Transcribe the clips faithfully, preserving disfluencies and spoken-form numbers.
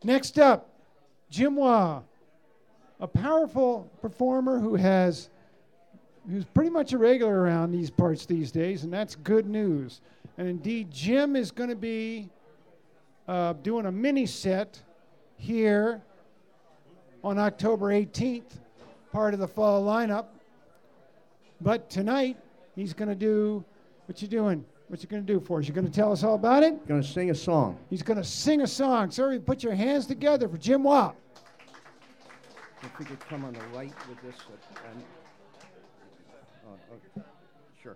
Next up, Jim Wah, a powerful performer who has who's pretty much a regular around these parts these days, and that's good news. And indeed, Jim is going to be uh, doing a mini set here on October eighteenth, part of the fall lineup. But tonight, he's going to do, what you doing? What you going to do for us? You going to tell us all about it? Going to sing a song. He's going to sing a song. So everybody put your hands together for Jim Wah. If we could come on the right with this. Uh, and, oh, okay. Sure.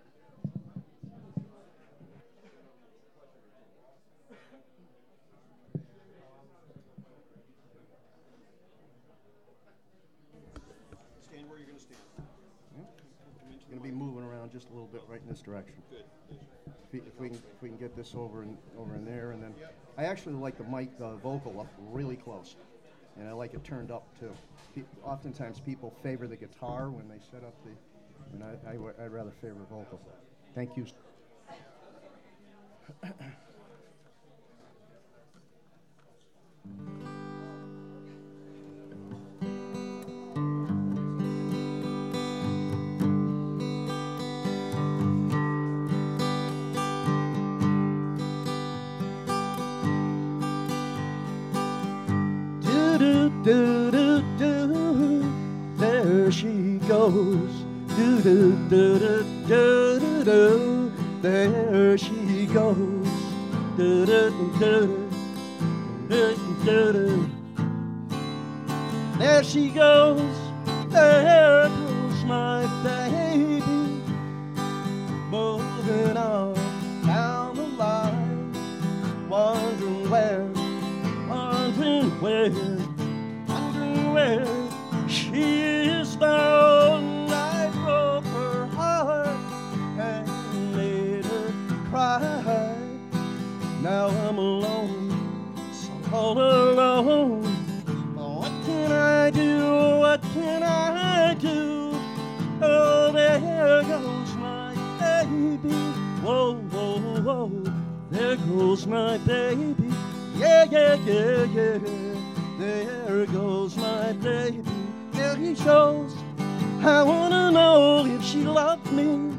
Stand where you're going to stand. Going to be moving around just a little bit right in this direction. Good. If we, if we can, if we can get this over and over in there, and then I actually like the mic, the vocal up really close, and I like it turned up too. Pe- oftentimes people favor the guitar when they set up the, and I, I w- I'd rather favor vocal. Thank you. Do do do, there she goes. Do do do do do do do, there she goes. Do do do do do do. There she goes. There goes my baby, moving on down the line, wondering where, wondering where. Where she is bound, I broke her heart and made her cry. Now I'm alone, so all alone. What can I do? What can I do? Oh, there goes my baby. Whoa, whoa, whoa, there goes my baby. Yeah, yeah, yeah, yeah. There goes my baby, there he shows. I wanna know if she loved me,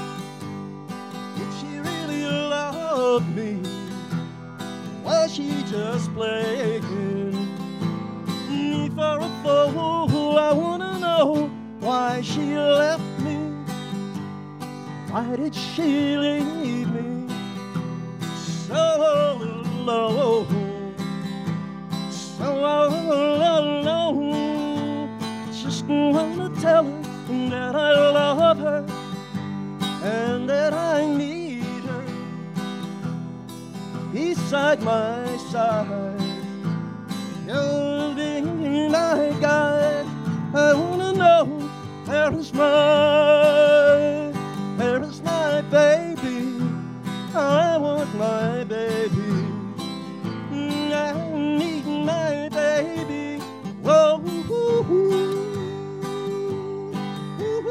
if she really loved me. Was she just playing me for a fool? I wanna know why she left me. Why did she leave me so alone? So alone, just wanna tell her that I love her and that I need her beside my side. You'll be my guide. I wanna know where is my, where is my baby? I want my baby. I need my baby. Whoa, ooh, ooh, ooh,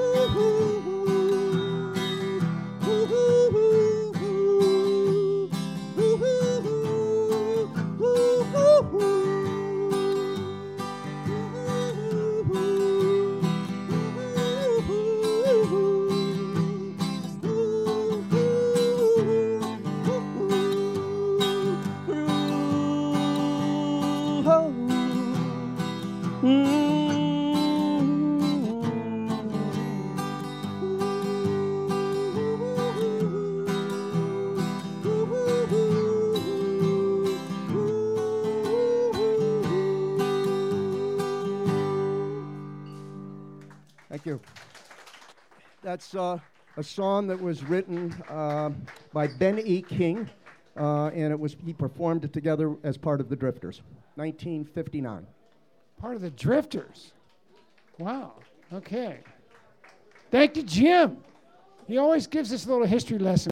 Thank you. That's uh, a song that was written uh, by Ben E. King, uh, and it was he performed it together as part of the Drifters, nineteen fifty-nine. Part of the Drifters. Wow. Okay. Thank you, Jim. He always gives us a little history lesson.